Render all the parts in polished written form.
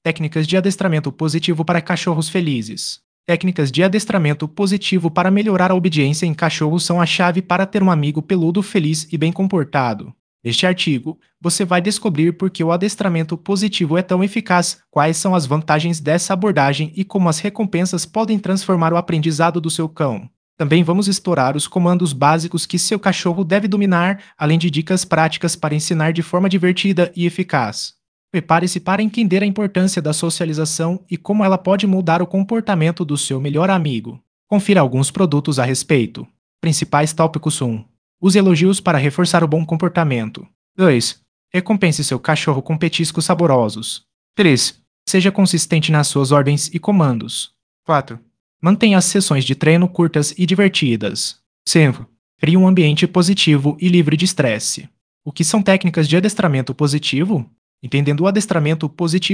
Técnicas de adestramento positivo para cachorros felizes. Técnicas de adestramento positivo para melhorar a obediência em cachorros são a chave para ter um amigo peludo feliz e bem comportado. Neste artigo, você vai descobrir por que o adestramento positivo é tão eficaz, quais são as vantagens dessa abordagem e como as recompensas podem transformar o aprendizado do seu cão. Também vamos explorar os comandos básicos que seu cachorro deve dominar, além de dicas práticas para ensinar de forma divertida e eficaz. Prepare-se para entender a importância da socialização e como ela pode mudar o comportamento do seu melhor amigo. Confira alguns produtos a respeito. Principais tópicos 1. Use elogios para reforçar o bom comportamento. 2. Recompense seu cachorro com petiscos saborosos. 3. Seja consistente nas suas ordens e comandos. 4. Mantenha as sessões de treino curtas e divertidas. 5. Crie um ambiente positivo e livre de estresse. O que são técnicas de adestramento positivo? Entendendo o adestramento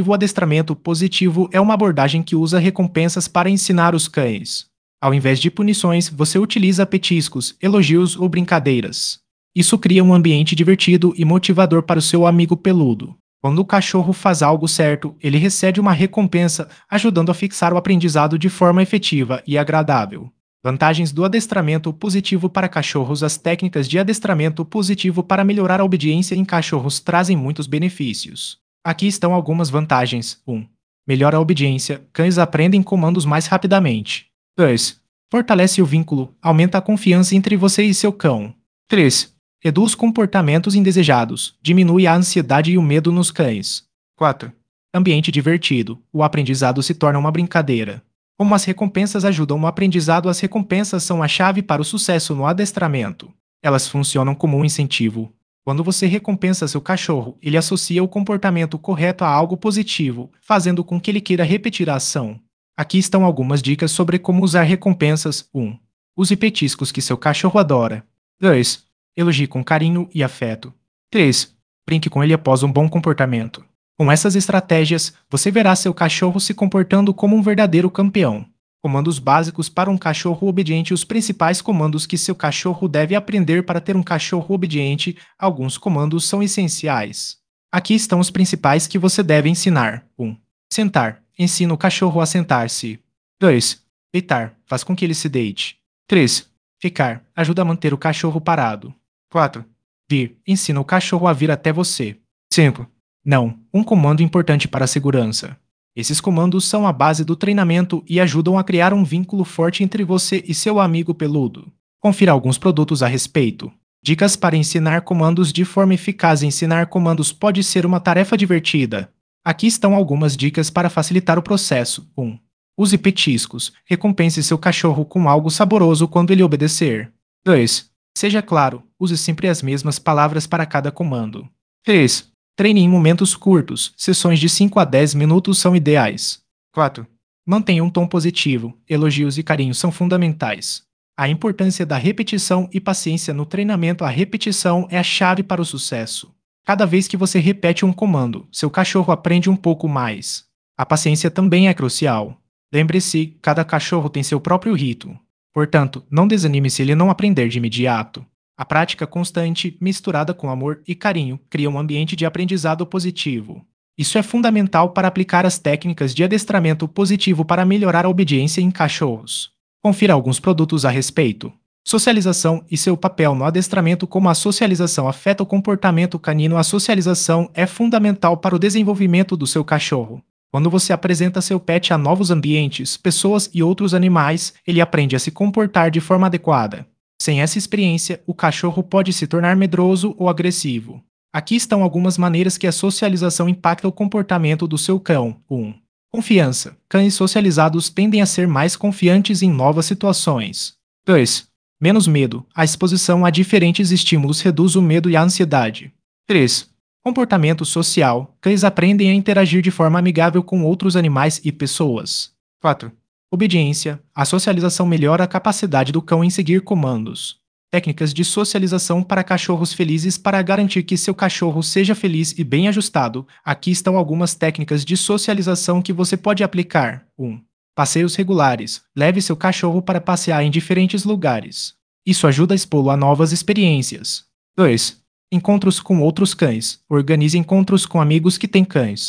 positivo é uma abordagem que usa recompensas para ensinar os cães. Ao invés de punições, você utiliza petiscos, elogios ou brincadeiras. Isso cria um ambiente divertido e motivador para o seu amigo peludo. Quando o cachorro faz algo certo, ele recebe uma recompensa, ajudando a fixar o aprendizado de forma efetiva e agradável. Vantagens do adestramento positivo para cachorros. As técnicas de adestramento positivo para melhorar a obediência em cachorros trazem muitos benefícios. Aqui estão algumas vantagens. 1. Melhora a obediência. Cães aprendem comandos mais rapidamente. 2. Fortalece o vínculo. Aumenta a confiança entre você e seu cão. 3. Reduz comportamentos indesejados. Diminui a ansiedade e o medo nos cães. 4. Ambiente divertido. O aprendizado se torna uma brincadeira. Como as recompensas ajudam no aprendizado, as recompensas são a chave para o sucesso no adestramento. Elas funcionam como um incentivo. Quando você recompensa seu cachorro, ele associa o comportamento correto a algo positivo, fazendo com que ele queira repetir a ação. Aqui estão algumas dicas sobre como usar recompensas. 1. Use petiscos que seu cachorro adora. 2. Elogie com carinho e afeto. 3. Brinque com ele após um bom comportamento. Com essas estratégias, você verá seu cachorro se comportando como um verdadeiro campeão. Comandos básicos para um cachorro obediente. Os principais comandos que seu cachorro deve aprender para ter um cachorro obediente. Alguns comandos são essenciais. Aqui estão os principais que você deve ensinar. 1. Sentar. Ensina o cachorro a sentar-se. 2. Deitar. Faz com que ele se deite. 3. Ficar. Ajuda a manter o cachorro parado. 4. Vir. Ensina o cachorro a vir até você. 5. Não. Um comando importante para a segurança. Esses comandos são a base do treinamento e ajudam a criar um vínculo forte entre você e seu amigo peludo. Confira alguns produtos a respeito. Dicas para ensinar comandos de forma eficaz. Ensinar comandos pode ser uma tarefa divertida. Aqui estão algumas dicas para facilitar o processo. 1. Use petiscos. Recompense seu cachorro com algo saboroso quando ele obedecer. 2. Seja claro. Use sempre as mesmas palavras para cada comando. 3. Treine em momentos curtos. Sessões de 5 a 10 minutos são ideais. 4. Mantenha um tom positivo. Elogios e carinho são fundamentais. A importância da repetição e paciência no treinamento. A repetição é a chave para o sucesso. Cada vez que você repete um comando, seu cachorro aprende um pouco mais. A paciência também é crucial. Lembre-se, cada cachorro tem seu próprio ritmo. Portanto, não desanime se ele não aprender de imediato. A prática constante, misturada com amor e carinho, cria um ambiente de aprendizado positivo. Isso é fundamental para aplicar as técnicas de adestramento positivo para melhorar a obediência em cachorros. Confira alguns produtos a respeito. Socialização e seu papel no adestramento. Como a socialização afeta o comportamento canino. A socialização é fundamental para o desenvolvimento do seu cachorro. Quando você apresenta seu pet a novos ambientes, pessoas e outros animais, ele aprende a se comportar de forma adequada. Sem essa experiência, o cachorro pode se tornar medroso ou agressivo. Aqui estão algumas maneiras que a socialização impacta o comportamento do seu cão. 1. Confiança. Cães socializados tendem a ser mais confiantes em novas situações. 2. Menos medo. A exposição a diferentes estímulos reduz o medo e a ansiedade. 3. Comportamento social. Cães aprendem a interagir de forma amigável com outros animais e pessoas. 4. Obediência. A socialização melhora a capacidade do cão em seguir comandos. Técnicas de socialização para cachorros felizes. Para garantir que seu cachorro seja feliz e bem ajustado, aqui estão algumas técnicas de socialização que você pode aplicar. 1. Passeios regulares. Leve seu cachorro para passear em diferentes lugares. Isso ajuda a expô-lo a novas experiências. 2. Encontros com outros cães. Organize encontros com amigos que têm cães.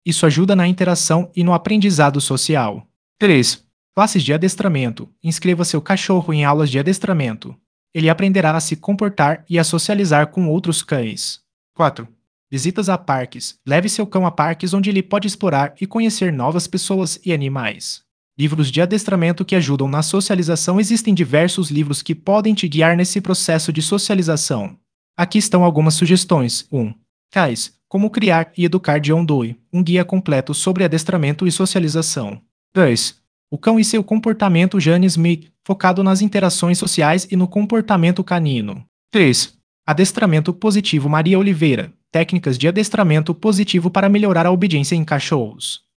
Isso ajuda na interação e no aprendizado social. 3. Classes de adestramento. Inscreva seu cachorro em aulas de adestramento. Ele aprenderá a se comportar e a socializar com outros cães. 4. Visitas a parques. Leve seu cão a parques onde ele pode explorar e conhecer novas pessoas e animais. Livros de adestramento que ajudam na socialização. Existem diversos livros que podem te guiar nesse processo de socialização. Aqui estão algumas sugestões. 1. CAIS, Como Criar e Educar de John Dewey, um guia completo sobre adestramento e socialização. 2. O Cão e seu Comportamento, Jane Smith, focado nas interações sociais e no comportamento canino. 3. Adestramento Positivo, Maria Oliveira, técnicas de adestramento positivo para melhorar a obediência em cachorros.